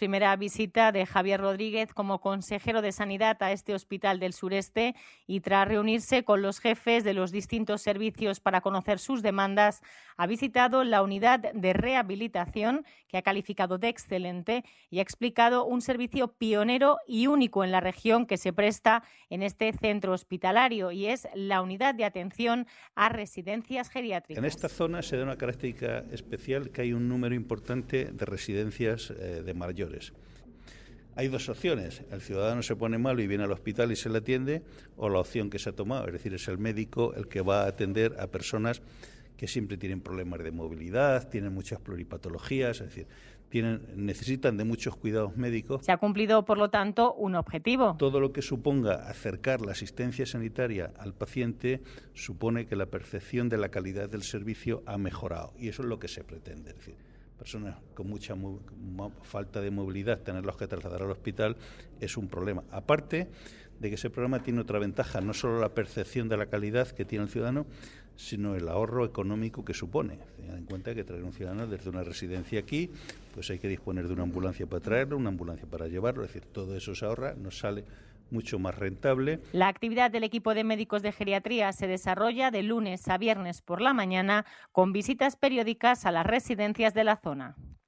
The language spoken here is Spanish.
primera visita de Javier Rodríguez como consejero de Sanidad a este hospital del sureste y tras reunirse con los jefes de los distintos servicios para conocer sus demandas, ha visitado la unidad de rehabilitación que ha calificado de excelente y ha explicado un servicio pionero y único en la región que se presta en este centro hospitalario y es la unidad de atención a residencias geriátricas. En esta zona se da una característica especial, que hay un número importante de residencias de mayores. Hay dos opciones: el ciudadano se pone malo y viene al hospital y se le atiende, o la opción que se ha tomado, es decir, es el médico el que va a atender a personas que siempre tienen problemas de movilidad, tienen muchas pluripatologías, es decir, necesitan de muchos cuidados médicos. Se ha cumplido, por lo tanto, un objetivo. Todo lo que suponga acercar la asistencia sanitaria al paciente supone que la percepción de la calidad del servicio ha mejorado, y eso es lo que se pretende. Es decir, personas con mucha falta de movilidad, tenerlos que trasladar al hospital es un problema. Aparte de que ese programa tiene otra ventaja, no solo la percepción de la calidad que tiene el ciudadano, sino el ahorro económico que supone. Tengan en cuenta que traer un ciudadano desde una residencia aquí, pues hay que disponer de una ambulancia para traerlo, una ambulancia para llevarlo, es decir, todo eso se ahorra, nos sale mucho más rentable. La actividad del equipo de médicos de geriatría se desarrolla de lunes a viernes por la mañana con visitas periódicas a las residencias de la zona.